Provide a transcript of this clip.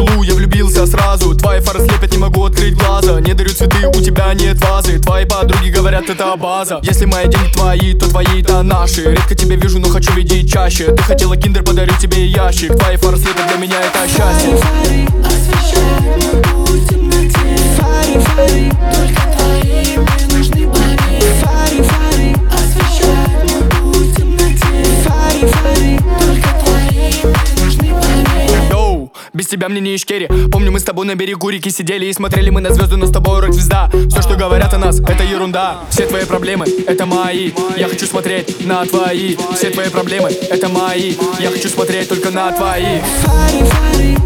пылу я влюбился сразу. Твои фары слепят, не могу открыть глаза. Не дарю цветы, у тебя нет вазы. Твои подруги говорят, это база. Если мои деньги твои, то твои это наши. Редко тебя вижу, но хочу видеть чаще. Ты хотела киндер, подарю тебе ящик. Твои фары слепят, для меня это счастье. Фары, освещают мой путь в темноте. Фары, только твои мне нужны пари. Фары, освещают мой путь в темноте. Фары, только твои мне нужны пари. Йоу, без тебя мне не ишкери. Помню, мы с тобой на берегу реки сидели и смотрели мы на звезды, но с тобой рок-звезда. Все, что говорят о нас, это ерунда. Все твои проблемы, это мои. Я хочу смотреть на твои. Все твои проблемы, это мои. Я хочу смотреть только на твои. Фары,